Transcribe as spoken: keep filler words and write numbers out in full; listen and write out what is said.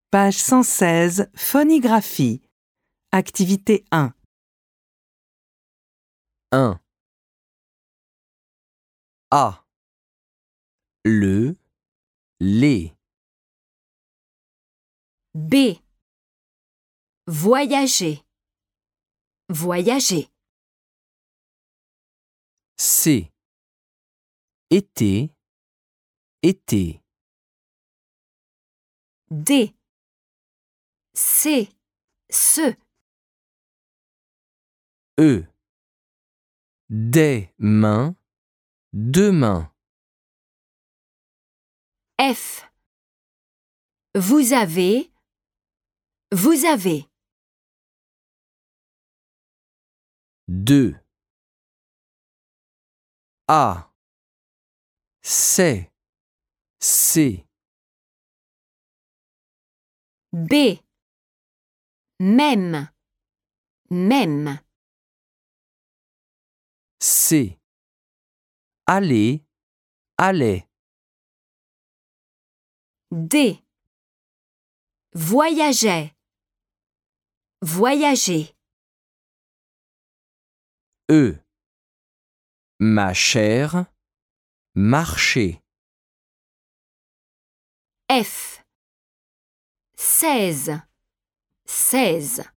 Page cent seize, Phonigraphie. Activité un. un. A. Le, les. B. Voyager. Voyager. C. Été, été. D. C'est, ce. E. Des mains, demain. F. Vous avez, vous avez. deux. A. C'est, c'est. B. Même, même. C. Aller, allait. D. Voyageait, voyager. E. Ma chère, marcher. F. Seize, seize.